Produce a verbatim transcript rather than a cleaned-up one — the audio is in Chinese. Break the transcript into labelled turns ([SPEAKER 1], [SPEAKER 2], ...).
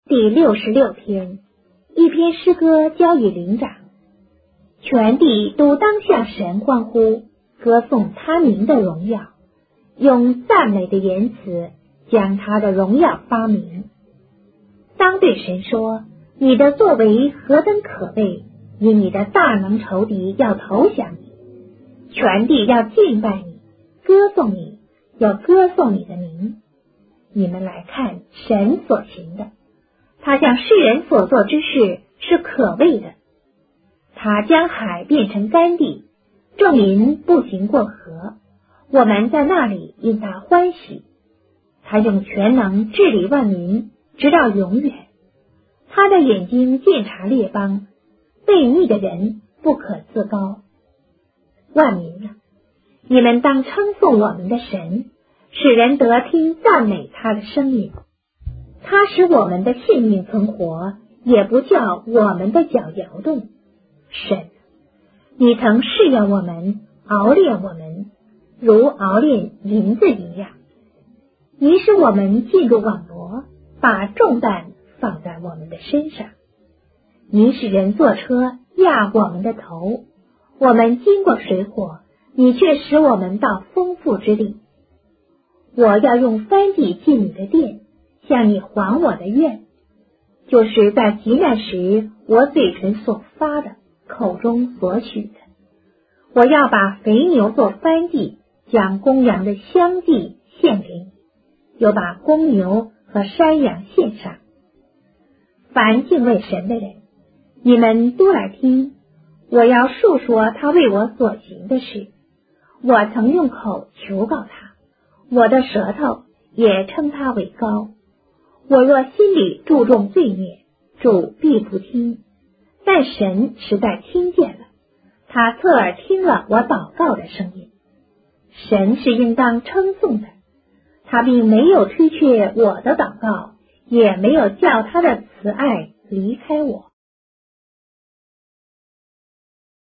[SPEAKER 1] 第六十六篇，一篇诗歌交与灵长。全地都当向神欢呼，歌颂他名的荣耀，用赞美的言辞将他的荣耀发明。当对神说，你的作为何等可畏，因你的大能仇敌要投降你，全地要敬拜你，歌颂你，要歌颂你的名。你们来看神所行的，他向世人所做之事是可畏的。他将海变成干地，众民步行过河，我们在那里因他欢喜。他用全能治理万民，直到永远。他的眼睛鉴察列邦，悖逆的人不可自高。万民啊，你们当称颂我们的神，使人得听赞美他的声音。他使我们的性命存活，也不叫我们的脚摇动。神，你曾试验我们，熬炼我们，如熬炼银子一样。你使我们进入网罗，把重担放在我们的身上。你使人坐车压我们的头，我们经过水火，你却使我们到丰富之地。我要用翻地进你的殿，向你还我的愿，就是在极难时我嘴唇所发的，口中所许的。我要把肥牛做翻地，将公羊的香祭献给你，又把公牛和山羊献上。凡敬畏神的人，你们都来听，我要述说他为我所行的事。我曾用口求告他，我的舌头也称他为高。我若心里注重罪孽，主必不听，但神实在听见了，他侧耳听了我祷告的声音。神是应当称颂的，他并没有推却我的祷告，也没有叫他的慈爱离开我。